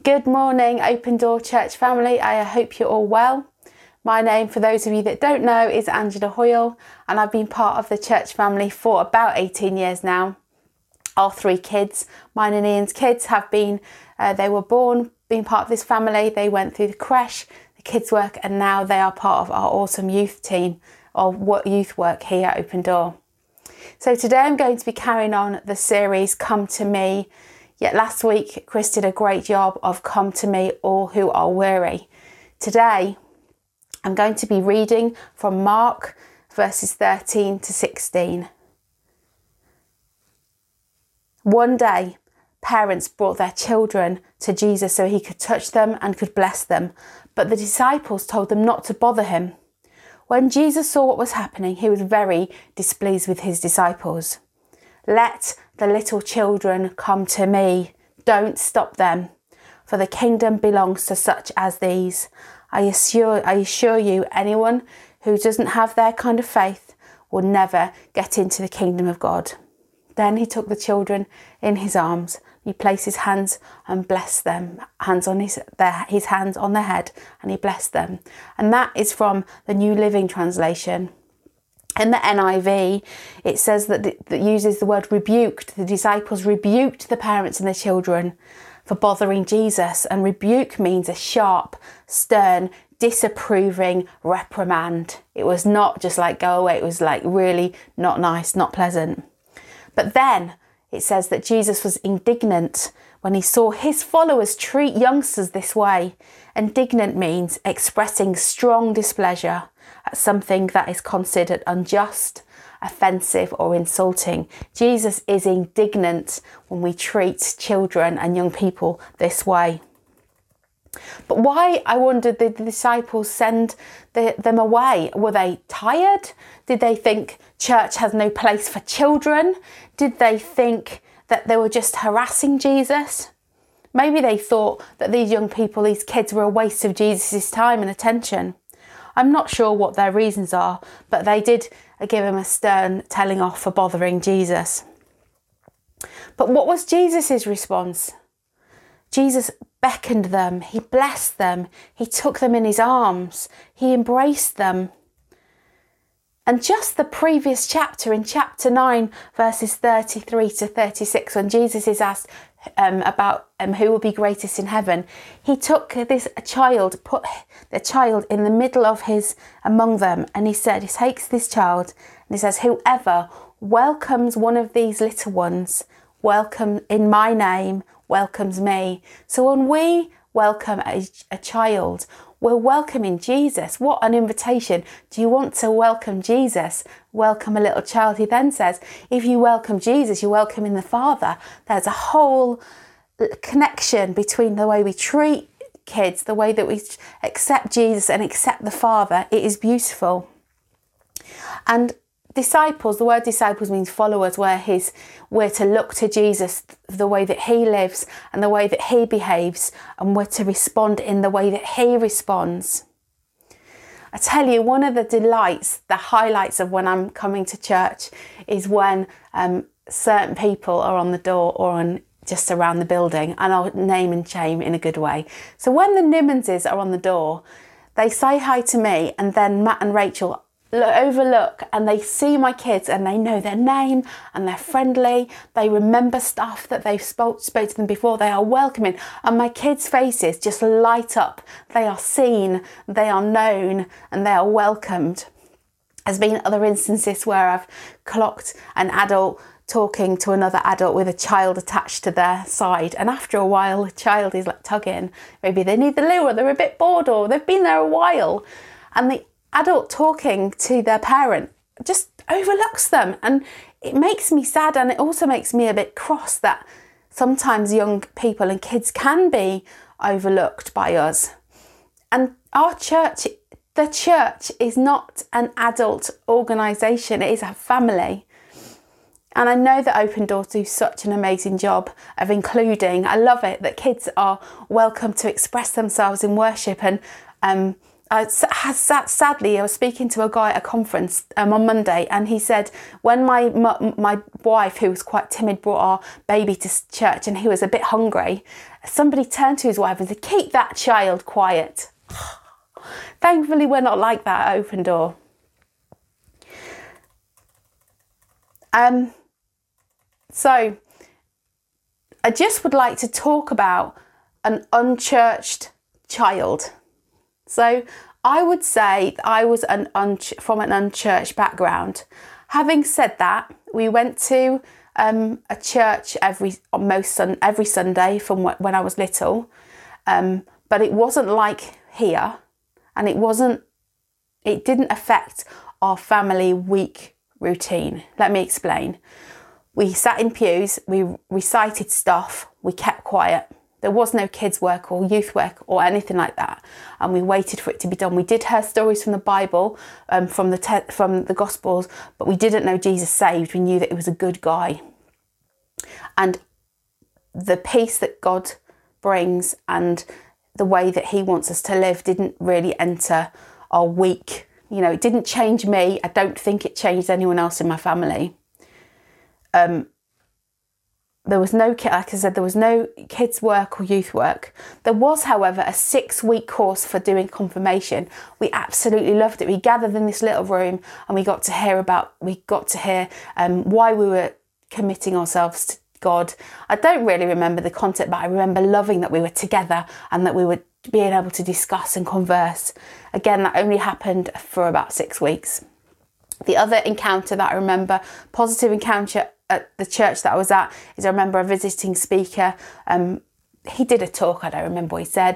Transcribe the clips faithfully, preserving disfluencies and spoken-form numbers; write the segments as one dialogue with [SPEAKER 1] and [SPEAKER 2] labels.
[SPEAKER 1] Good morning, Open Door Church family. I hope you're all well. My name, for those of you that don't know, is Angela Hoyle, and I've been part of the church family for about eighteen years now. Our three kids, mine and Ian's kids, have been, uh, they were born being part of this family. They went through the creche, the kids work, and now they are part of our awesome youth team, or youth work here at Open Door. So today I'm going to be carrying on the series Come to Me. Yet last week Chris did a great job of Come to Me all who are weary. Today I'm going to be reading from Mark verses thirteen to sixteen. One day parents brought their children to Jesus so he could touch them and could bless them, but the disciples told them not to bother him. When Jesus saw what was happening, he was very displeased with his disciples. Let the little children come to me. Don't stop them, for the kingdom belongs to such as these. I assure, I assure you, anyone who doesn't have their kind of faith will never get into the kingdom of God. Then he took the children in his arms. He placed his hands and blessed them, hands on his, their, his hands on their head, and he blessed them. And that is from the New Living Translation. In the N I V, it says that it that uses the word rebuked. The disciples rebuked the parents and the children for bothering Jesus. And rebuke means a sharp, stern, disapproving reprimand. It was not just like go away. It was like really not nice, not pleasant. But then it says that Jesus was indignant when he saw his followers treat youngsters this way. Indignant means expressing strong displeasure at something that is considered unjust, offensive or insulting. Jesus is indignant when we treat children and young people this way. But why, I wonder, did the disciples send the, them away? Were they tired? Did they think church has no place for children? Did they think that they were just harassing Jesus? Maybe they thought that these young people, these kids, were a waste of Jesus' time and attention. I'm not sure what their reasons are, but they did give him a stern telling off for bothering Jesus. But what was Jesus' response? Jesus beckoned them, he blessed them, he took them in his arms, he embraced them. And just the previous chapter, in chapter nine, verses thirty-three to thirty-six, when Jesus is asked um, about um, who will be greatest in heaven, he took this child, put the child in the middle of his, among them, and he said, he takes this child and he says, whoever welcomes one of these little ones, welcome in my name, welcomes me. So when we welcome a, a child, we're welcoming Jesus. What an invitation. Do you want to welcome Jesus? Welcome a little child. He then says, if you welcome Jesus, you're welcoming the Father. There's a whole connection between the way we treat kids, the way that we accept Jesus and accept the Father. It is beautiful. And disciples, the word disciples means followers, where his, we're to look to Jesus, the way that he lives and the way that he behaves, and we're to respond in the way that he responds. I tell you, one of the delights, the highlights of when I'm coming to church is when um, certain people are on the door or on just around the building, and I'll name and shame in a good way. So when the Nimmonses are on the door, they say hi to me, and then Matt and Rachel overlook and they see my kids and they know their name and they're friendly. They remember stuff that they've spoke, spoke to them before. They are welcoming, and my kids' faces just light up. They are seen, they are known, and they are welcomed. There's been other instances where I've clocked an adult talking to another adult with a child attached to their side, and after a while the child is like tugging. Maybe they need the loo, or they're a bit bored, or they've been there a while, and the adult talking to their parent just overlooks them. And it makes me sad, and it also makes me a bit cross that sometimes young people and kids can be overlooked by us. And our church, the church is not an adult organisation, it is a family. And I know that Open Door do such an amazing job of including. I love it that kids are welcome to express themselves in worship, and um, Uh, sadly, I was speaking to a guy at a conference um, on Monday, and he said when my my wife, who was quite timid, brought our baby to church, and he was a bit hungry, somebody turned to his wife and said, "Keep that child quiet." Thankfully, we're not like that at Open Door. Um. So, I just would like to talk about an unchurched child. So I would say I was an unch- from an unchurched background. Having said that, we went to um, a church every most sun- every Sunday from wh- when I was little, um, but it wasn't like here, and it wasn't. It didn't affect our family week routine. Let me explain. We sat in pews, we recited stuff, we kept quiet. There was no kids work or youth work or anything like that, and we waited for it to be done. We did hear stories from the Bible, um, from the te- from the Gospels, but we didn't know Jesus saved. We knew that he was a good guy, and the peace that God brings and the way that he wants us to live didn't really enter our week. You know, it didn't change me. I don't think it changed anyone else in my family. Um. There was no, like I said, there was no kids work or youth work. There was, however, a six-week course for doing confirmation. We absolutely loved it. We gathered in this little room and we got to hear about, we got to hear um, why we were committing ourselves to God. I don't really remember the content, but I remember loving that we were together and that we were being able to discuss and converse. Again, that only happened for about six weeks. The other encounter that I remember, positive encounter at the church that I was at, is I remember a visiting speaker. Um, he did a talk, I don't remember what he said.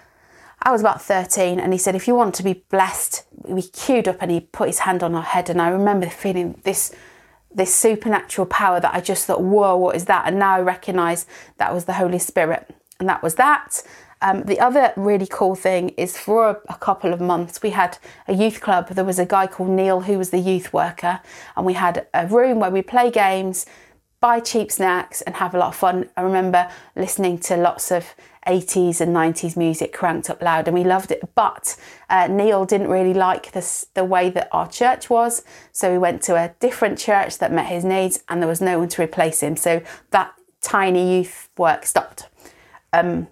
[SPEAKER 1] I was about thirteen, and he said, if you want to be blessed, we queued up and he put his hand on our head, and I remember feeling this this supernatural power that I just thought, whoa, what is that? And now I recognise that was the Holy Spirit, and that was that. Um, the other really cool thing is for a, a couple of months we had a youth club. There was a guy called Neil who was the youth worker, and we had a room where we play games, buy cheap snacks and have a lot of fun. I remember listening to lots of eighties and nineties music cranked up loud, and we loved it. But uh, Neil didn't really like this, the way that our church was, so we went to a different church that met his needs, and there was no one to replace him, so that tiny youth work stopped. Um,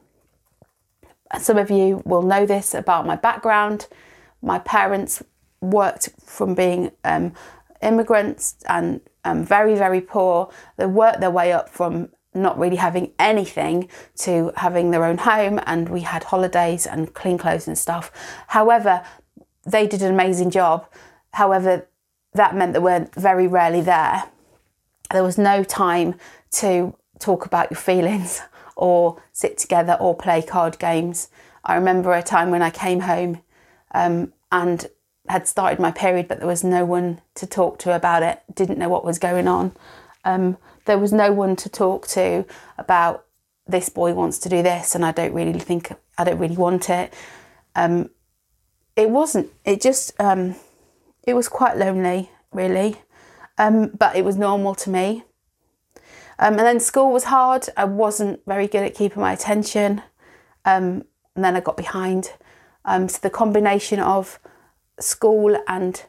[SPEAKER 1] Some of you will know this about my background. My parents worked from being um, immigrants and um, very, very poor. They worked their way up from not really having anything to having their own home, and we had holidays and clean clothes and stuff. However, they did an amazing job. However, that meant they weren't very rarely there. There was no time to talk about your feelings or sit together or play card games. I remember a time when I came home um, and had started my period, but there was no one to talk to about it, didn't know what was going on. Um, there was no one to talk to about, this boy wants to do this and I don't really think, I don't really want it. Um, it wasn't, it just, um, it was quite lonely, really, um, but it was normal to me. Um, and then school was hard. I wasn't very good at keeping my attention. Um, and then I got behind. Um, so the combination of school and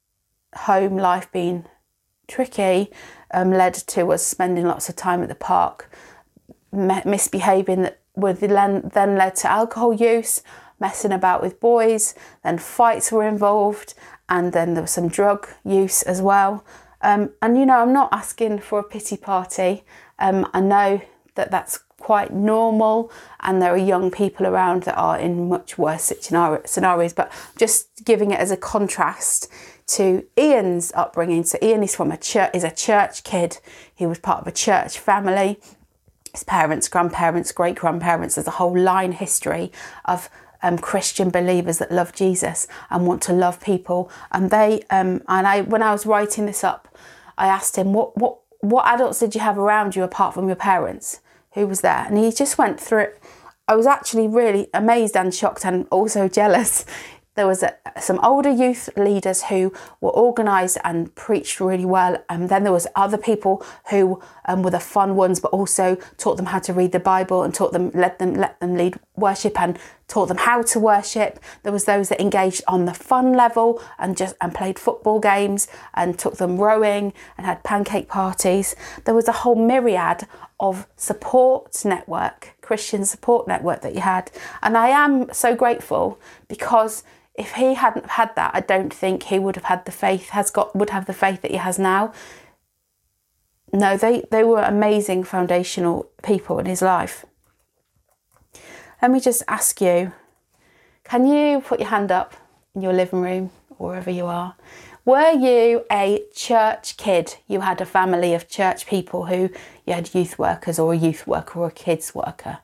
[SPEAKER 1] home life being tricky um, led to us spending lots of time at the park, m- misbehaving that would then, then led to alcohol use, messing about with boys, then fights were involved, and then there was some drug use as well. Um, and, you know, I'm not asking for a pity party. Um, I know that that's quite normal, and there are young people around that are in much worse scenarios, but just giving it as a contrast to Ian's upbringing. So Ian is from a church, is a church kid. He was part of a church family. His parents, grandparents, great-grandparents, there's a whole line history of Um, Christian believers that love Jesus and want to love people. And they, um, and I, when I was writing this up, I asked him, what, what, what adults did you have around you apart from your parents? Who was there? And he just went through it. I was actually really amazed and shocked and also jealous. There was a, some older youth leaders who were organised and preached really well. And then there was other people who um, were the fun ones, but also taught them how to read the Bible and taught them, let them, let them lead worship and taught them how to worship. There was those that engaged on the fun level and just and played football games and took them rowing and had pancake parties. There was a whole myriad of support network, Christian support network that you had. And I am so grateful, because if he hadn't had that, I don't think he would have had the faith, has got, would have the faith that he has now. No, they, they were amazing foundational people in his life. Let me just ask you, can you put your hand up in your living room or wherever you are? Were you a church kid? You had a family of church people who you had youth workers, or a youth worker or a kids worker?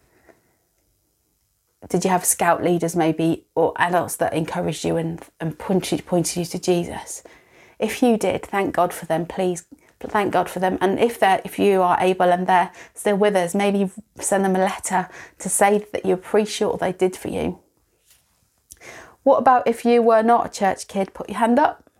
[SPEAKER 1] Did you have scout leaders maybe, or adults that encouraged you and, and pointed, pointed you to Jesus? If you did, thank God for them, please. Thank God for them. And if they're, if you are able and they're still with us, maybe send them a letter to say that you appreciate what they did for you. What about if you were not a church kid? Put your hand up.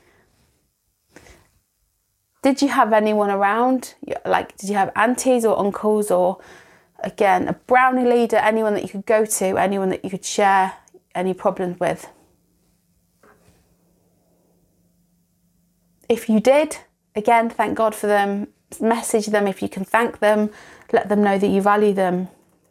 [SPEAKER 1] Did you have anyone around? Like, did you have aunties or uncles, or again, a brownie leader, anyone that you could go to, anyone that you could share any problems with? If you did, again, thank God for them. Message them if you can thank them. Let them know that you value them.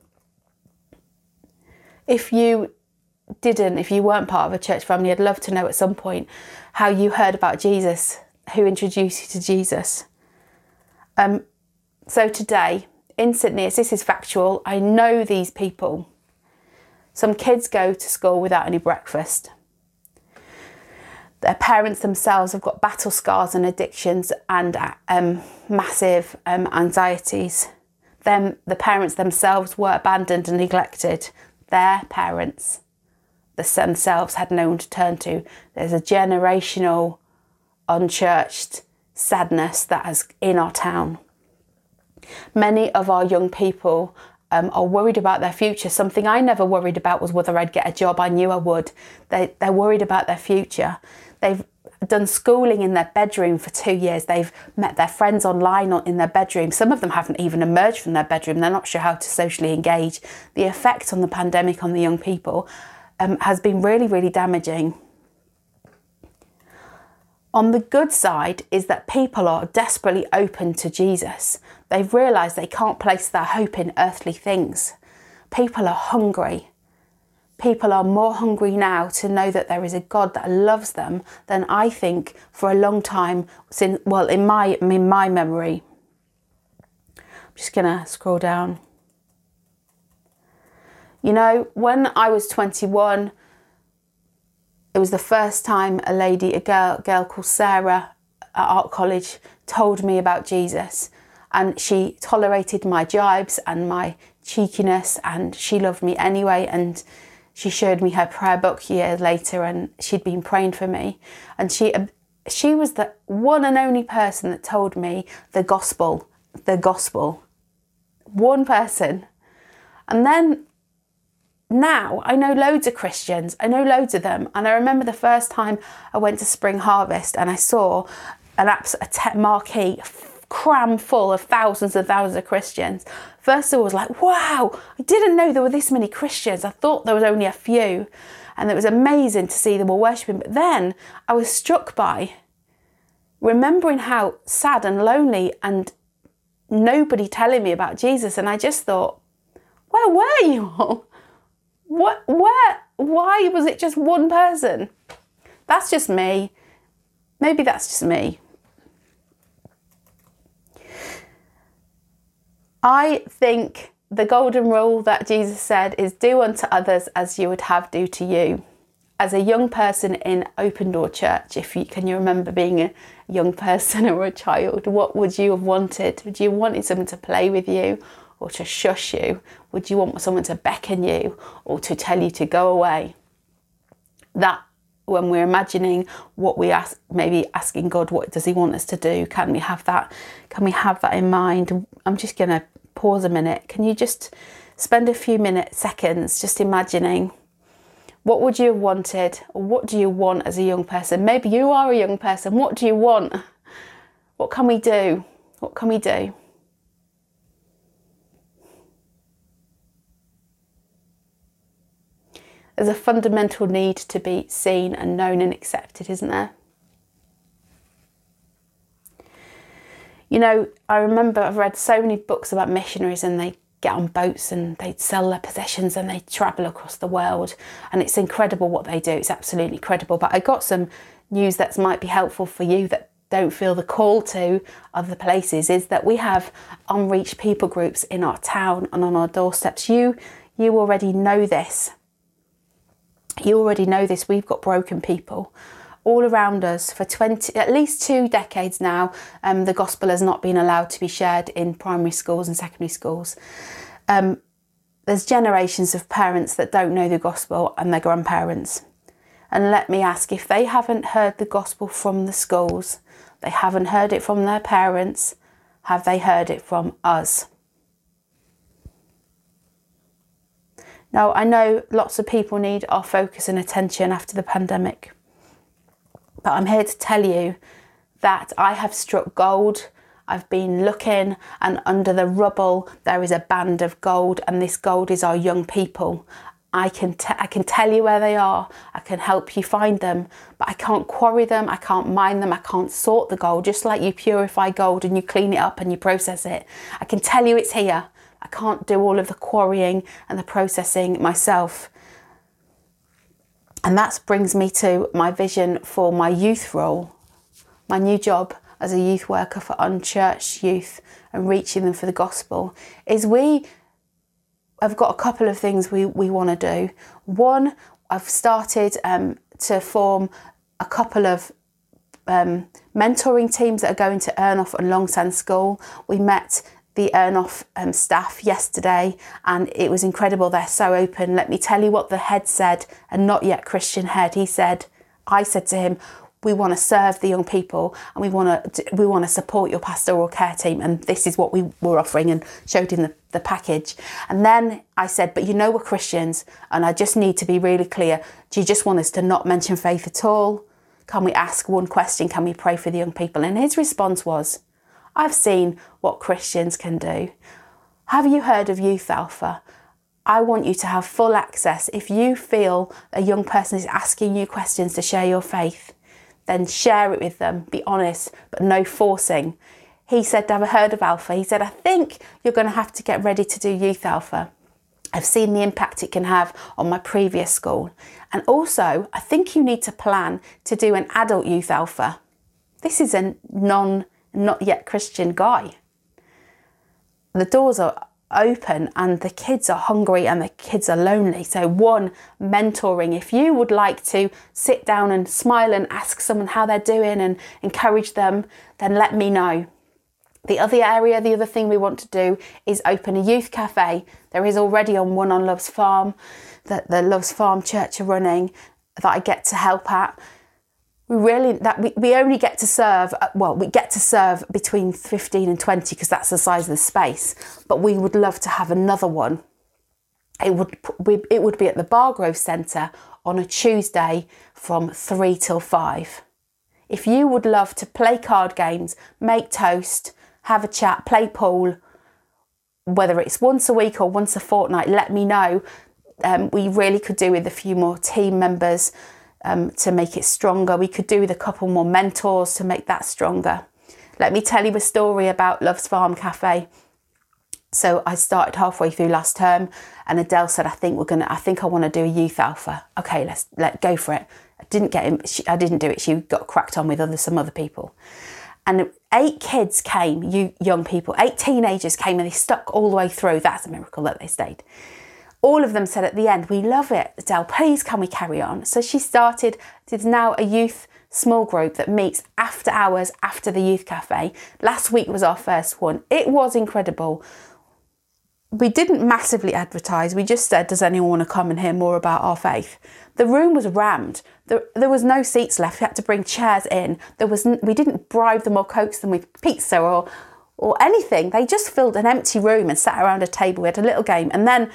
[SPEAKER 1] If you didn't, if you weren't part of a church family, I'd love to know at some point how you heard about Jesus, who introduced you to Jesus. Um, so today, in St Neots, this is factual. I know these people. Some kids go to school without any breakfast. Their parents themselves have got battle scars and addictions and um, massive um, anxieties. Them, the parents themselves were abandoned and neglected. Their parents themselves had no one to turn to. There's a generational, unchurched sadness that is in our town. Many of our young people um, are worried about their future. Something I never worried about was whether I'd get a job. I knew I would. They, they're worried about their future. They've done schooling in their bedroom for two years. They've met their friends online in their bedroom. Some of them haven't even emerged from their bedroom. They're not sure how to socially engage. The effect on the pandemic on the young people um, has been really, really damaging. On the good side is that people are desperately open to Jesus. They've realised they can't place their hope in earthly things. People are hungry. People are more hungry now to know that there is a God that loves them than I think for a long time since, well, in my in my memory. I'm just gonna scroll down. You know, when I was twenty-one, it was the first time a lady, a girl, girl called Sarah at Art College told me about Jesus, and she tolerated my jibes and my cheekiness, and she loved me anyway. And she showed me her prayer book years later, and she'd been praying for me. And she she was the one and only person that told me the gospel, the gospel. One person. And then now I know loads of Christians. I know loads of them. And I remember the first time I went to Spring Harvest and I saw an abs- a te- marquee cram full of thousands and thousands of Christians. First of all, I was like, wow, I didn't know there were this many Christians. I thought there was only a few. And it was amazing to see them all worshipping. But then I was struck by remembering how sad and lonely and nobody telling me about Jesus. And I just thought, where were you all? What, where, why was it just one person? That's just me. Maybe that's just me. I think the golden rule that Jesus said is do unto others as you would have do to you. As a young person in Open Door Church, if you can you remember being a young person or a child, what would you have wanted? Would you have wanted someone to play with you or to shush you? Would you want someone to beckon you or to tell you to go away? That, when we're imagining what we ask, maybe asking God, what does he want us to do? Can we have that? Can we have that in mind? I'm just going to pause a minute. Can you just spend a few minutes, seconds, just imagining what would you have wanted? Or what do you want as a young person? Maybe you are a young person. What do you want? What can we do? What can we do? There's a fundamental need to be seen and known and accepted, isn't there? You know, I remember I've read so many books about missionaries, and they get on boats and they sell their possessions and they travel across the world, and it's incredible what they do. It's absolutely incredible. But I got some news that might be helpful for you that don't feel the call to other places, is that we have unreached people groups in our town and on our doorsteps. You, you already know this. You already know this. We've got broken people all around us for twenty, at least two decades now. Um, the gospel has not been allowed to be shared in primary schools and secondary schools. Um, there's generations of parents that don't know the gospel, and their grandparents. And let me ask, if they haven't heard the gospel from the schools, they haven't heard it from their parents, have they heard it from us? Now, I know lots of people need our focus and attention after the pandemic, but I'm here to tell you that I have struck gold. I've been looking, and under the rubble there is a band of gold, and this gold is our young people. I can, t- I can tell you where they are, I can help you find them, but I can't quarry them, I can't mine them, I can't sort the gold. Just like you purify gold and you clean it up and you process it, I can tell you it's here. I can't do all of the quarrying and the processing myself. And that brings me to my vision for my youth role, my new job as a youth worker for unchurched youth and reaching them for the gospel, is we have got a couple of things we, we want to do. One, I've started um, to form a couple of um, mentoring teams that are going to Ernhoff and Longsand School. We met the Ernhoff um, staff yesterday, and it was incredible. They're so open. Let me tell you what the head said, and not yet Christian head. He said, I said to him, we want to serve the young people, and we want to we want to support your pastoral care team, and this is what we were offering, and showed him the, the package. And then I said, but you know we're Christians, and I just need to be really clear. Do you just want us to not mention faith at all? Can we ask one question? Can we pray for the young people? And his response was, I've seen what Christians can do. Have you heard of Youth Alpha? I want you to have full access. If you feel a young person is asking you questions to share your faith, then share it with them. Be honest, but no forcing. He said, have I heard of Alpha? He said, I think you're going to have to get ready to do Youth Alpha. I've seen the impact it can have on my previous school. And also, I think you need to plan to do an adult Youth Alpha. This is a non, not yet Christian guy. The doors are open and the kids are hungry and the kids are lonely. So one, mentoring. If you would like to sit down and smile and ask someone how they're doing and encourage them, then let me know. The other area, the other thing we want to do is open a youth cafe. There is already on one on Love's Farm that the Love's Farm Church are running that I get to help at. We really, that we, we only get to serve, well, we get to serve between fifteen and twenty because that's the size of the space. But we would love to have another one. It would, we, it would be at the Bargrove Centre on a Tuesday from three till five. If you would love to play card games, make toast, have a chat, play pool, whether it's once a week or once a fortnight, let me know. Um, we really could do with a few more team members. Um, to make it stronger. We could do with a couple more mentors to make that stronger. Let me tell you a story about Love's Farm Cafe. So I started halfway through last term, and Adele said, I think we're gonna, I think I want to do a Youth Alpha. Okay, let's let go for it. I didn't get him, she, I didn't do it. She got cracked on with other some other people. And eight kids came, you young people, eight teenagers came, and they stuck all the way through. That's a miracle that they stayed. All of them said at the end, we love it, Adele, please can we carry on? So she started, there's now a youth small group that meets after hours, after the youth cafe. Last week was our first one. It was incredible. We didn't massively advertise. We just said, does anyone want to come and hear more about our faith? The room was rammed. There, there was no seats left. We had to bring chairs in. There was, we didn't bribe them or coax them with pizza or, or anything. They just filled an empty room and sat around a table. We had a little game. And then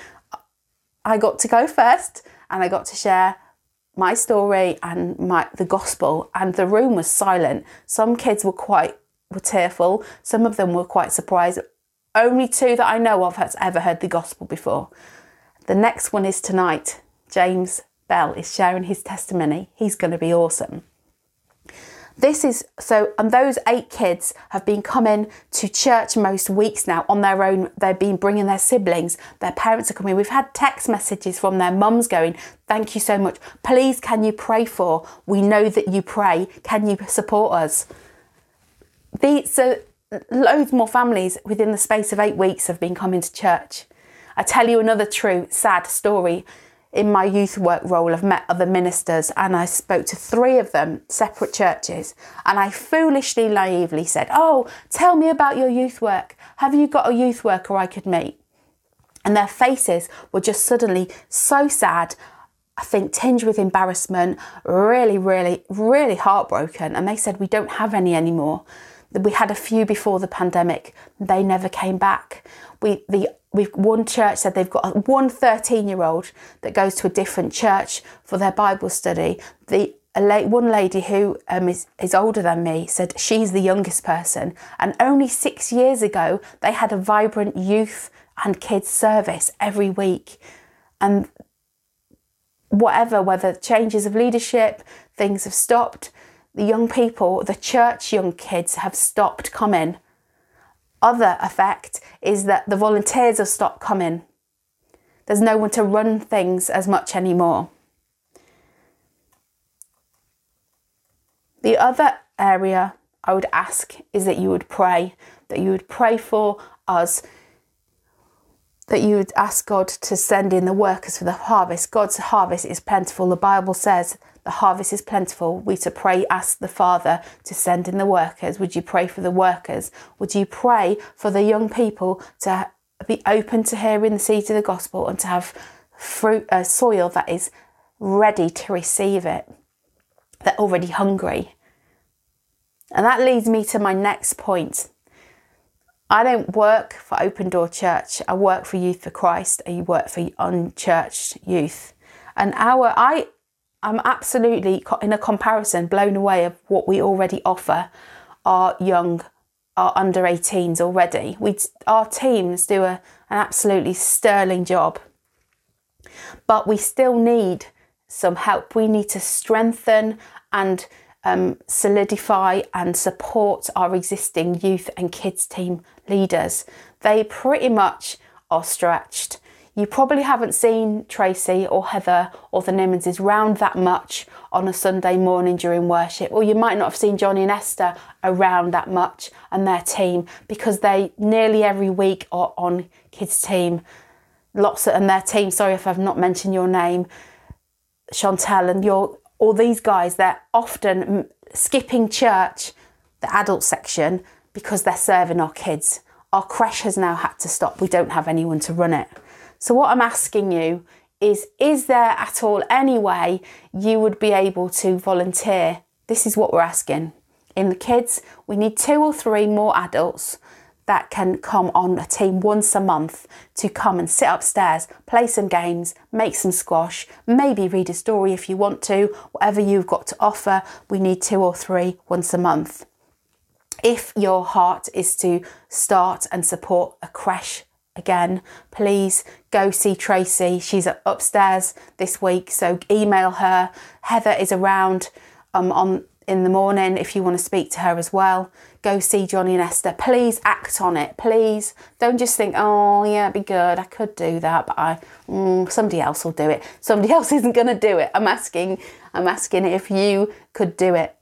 [SPEAKER 1] I got to go first, and I got to share my story and my the gospel, and the room was silent. Some kids were quite were tearful. Some of them were quite surprised. Only two that I know of has ever heard the gospel before. The next one is tonight. James Bell is sharing his testimony. He's going to be awesome. This is so, and those eight kids have been coming to church most weeks now on their own. They've been bringing their siblings, their parents are coming. We've had text messages from their mums going, thank you so much. Please, can you pray for? We know that you pray. Can you support us? The, so loads more families within the space of eight weeks have been coming to church. I tell you another true, sad story. In my youth work role, I've met other ministers and I spoke to three of them, separate churches, and I foolishly, naively said, oh, tell me about your youth work. Have you got a youth worker I could meet? And their faces were just suddenly so sad, I think tinged with embarrassment, really, really, really heartbroken. And they said, we don't have any anymore. We had a few before the pandemic. They never came back. We, the We've one church said they've got one thirteen-year-old that goes to a different church for their Bible study. The a la- one lady who um, is, is older than me said she's the youngest person. And only six years ago, they had a vibrant youth and kids service every week. And whatever, whether changes of leadership, things have stopped. The young people, the church young kids have stopped coming. Other effect is that the volunteers have stopped coming. There's no one to run things as much anymore. The other area I would ask is that you would pray, that you would pray for us, that you would ask God to send in the workers for the harvest. God's harvest is plentiful. The Bible says the harvest is plentiful. We to pray, ask the Father to send in the workers. Would you pray for the workers? Would you pray for the young people to be open to hearing the seeds of the gospel and to have fruit, uh, soil that is ready to receive it? They're already hungry. And that leads me to my next point. I don't work for Open Door Church. I work for Youth for Christ. I work for unchurched youth. And our, I, I'm absolutely, in a comparison, blown away of what we already offer our young, our under eighteens already. We, our teams do a, an absolutely sterling job. But we still need some help. We need to strengthen and um, solidify and support our existing youth and kids team leaders. They pretty much are stretched. You probably haven't seen Tracy or Heather or the Nimmonses round that much on a Sunday morning during worship, or you might not have seen Johnny and Esther around that much and their team, because they nearly every week are on kids team. Lots of, and their team, sorry if I've not mentioned your name, Chantel and your, all these guys, they're often skipping church, the adult section, because they're serving our kids. Our creche has now had to stop. We don't have anyone to run it. So what I'm asking you is, is there at all any way you would be able to volunteer? This is what we're asking. In the kids, we need two or three more adults that can come on a team once a month to come and sit upstairs, play some games, make some squash, maybe read a story if you want to, whatever you've got to offer. We need two or three once a month. If your heart is to start and support a creche again, please go see Tracy. She's upstairs this week, so email her. Heather is around um, on in the morning if you want to speak to her as well. Go see Johnny and Esther. Please act on it, please. Don't just think, oh yeah, it'd be good, I could do that, but I mm, somebody else will do it. Somebody else isn't going to do it. I'm asking, I'm asking if you could do it.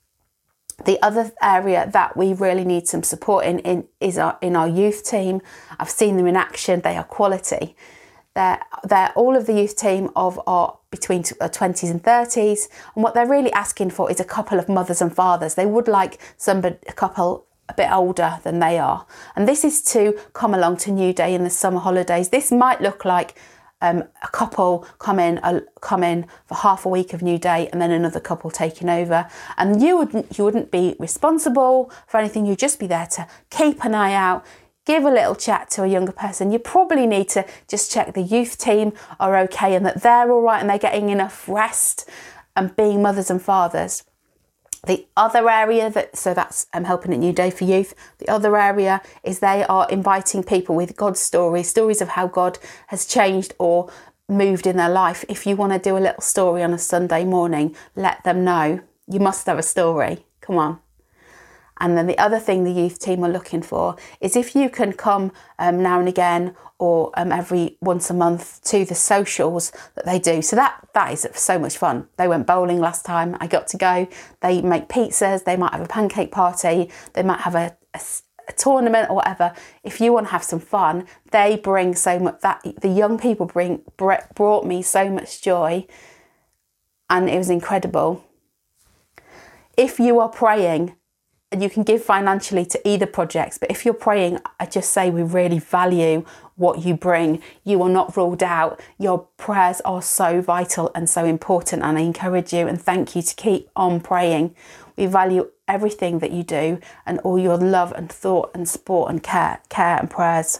[SPEAKER 1] The other area that we really need some support in, in is our, in our youth team. I've seen them in action. They are quality. They're, they're all of the youth team of our between twenties and thirties. And what they're really asking for is a couple of mothers and fathers. They would like somebody, a couple a bit older than they are. And this is to come along to New Day in the summer holidays. This might look like Um, a couple come in, uh, come in for half a week of New Day, and then another couple taking over. And you wouldn't, you wouldn't be responsible for anything. You'd just be there to keep an eye out, give a little chat to a younger person. You probably need to just check the youth team are okay and that they're all right and they're getting enough rest and being mothers and fathers. The other area that, so that's um, helping at New Day for Youth. The other area is they are inviting people with God's stories, stories of how God has changed or moved in their life. If you want to do a little story on a Sunday morning, let them know. You must have a story. Come on. And then the other thing the youth team are looking for is if you can come um, now and again or um, every once a month to the socials that they do. So that that is so much fun. They went bowling last time. I got to go. They make pizzas. They might have a pancake party. They might have a, a, a tournament or whatever. If you want to have some fun, they bring so much. That the young people bring brought me so much joy, and it was incredible. If you are praying, and you can give financially to either projects, but if you're praying, I just say we really value what you bring. You are not ruled out. Your prayers are so vital and so important, and I encourage you and thank you to keep on praying. We value everything that you do and all your love and thought and support and care, care and prayers.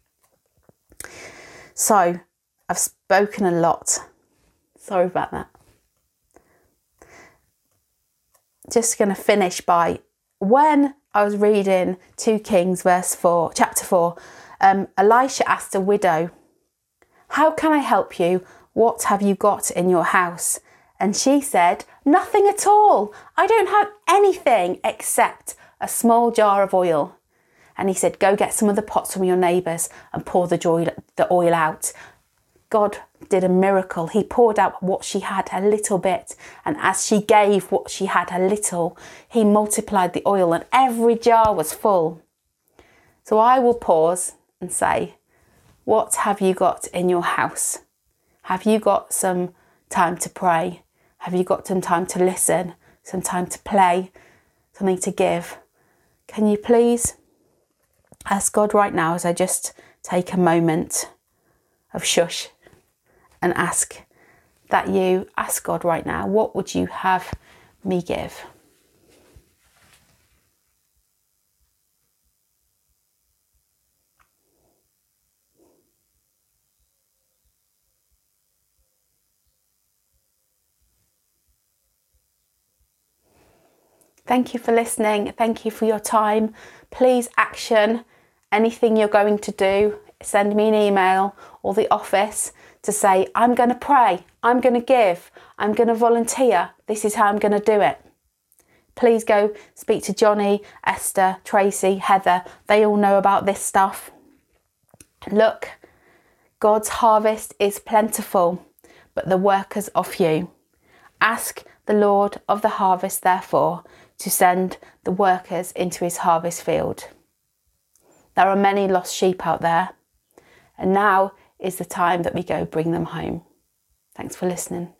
[SPEAKER 1] So I've spoken a lot. Sorry about that. Just going to finish by, when I was reading two Kings verse four, chapter four, um, Elisha asked a widow, "How can I help you? What have you got in your house?" And she said, "Nothing at all. I don't have anything except a small jar of oil." And he said, "Go get some of the pots from your neighbours and pour the oil, the oil out." God did a miracle. He poured out what she had, a little bit. And as she gave what she had, a little, he multiplied the oil and every jar was full. So I will pause and say, what have you got in your house? Have you got some time to pray? Have you got some time to listen? Some time to play? Something to give? Can you please ask God right now, as I just take a moment of shush, and ask that you ask God right now, what would you have me give? Thank you for listening. Thank you for your time. Please action anything you're going to do. Send me an email or the office to say, I'm going to pray, I'm going to give, I'm going to volunteer. This is how I'm going to do it. Please go speak to Johnny, Esther, Tracy, Heather. They all know about this stuff. Look, God's harvest is plentiful, but the workers are few. Ask the Lord of the harvest, therefore, to send the workers into his harvest field. There are many lost sheep out there, and now is the time that we go bring them home. Thanks for listening.